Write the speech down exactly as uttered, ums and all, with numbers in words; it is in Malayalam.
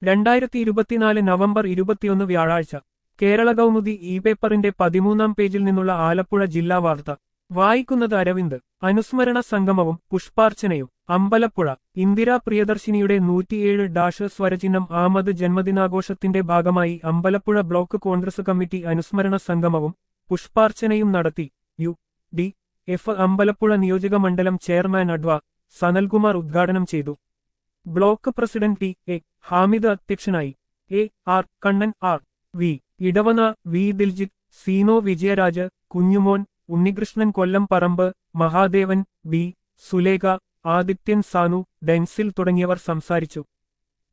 രണ്ടായിരത്തി ഇരുപത്തിനാല് നവംബർ ഇരുപത്തിയൊന്ന് വ്യാഴാഴ്ച കേരള കൗമുദി ഇ പേപ്പറിന്റെ പതിമൂന്നാം പേജിൽ നിന്നുള്ള ആലപ്പുഴ ജില്ലാ വാർത്ത വായിക്കുന്നത് അരവിന്ദ്. അനുസ്മരണ സംഗമവും പുഷ്പാർച്ചനയും അമ്പലപ്പുഴ. ഇന്ദിരാ പ്രിയദർശിനിയുടെ നൂറ്റിയേഴ് ഡാഷ് സ്വരചിഹ്നം ആമത് ജന്മദിനാഘോഷത്തിന്റെ ഭാഗമായി അമ്പലപ്പുഴ ബ്ലോക്ക് കോൺഗ്രസ് കമ്മിറ്റി അനുസ്മരണ സംഗമവും പുഷ്പാർച്ചനയും നടത്തി. യു ഡി എഫ് അമ്പലപ്പുഴ നിയോജക മണ്ഡലം ചെയർമാൻ അഡ്വ സനൽകുമാർ ഉദ്ഘാടനം ചെയ്തു. Block president T A Hamid അധ്യക്ഷനായി. A R Kannan, R V Edavana, V Diljith, Seeno Vijayaraj, Kunjumon, Unnikrishnan Kollam Parambu, Mahadevan, B Sulekha, Adithyan Sanu, Denzil തുടങ്ങിയവർ സംസാരിച്ചു.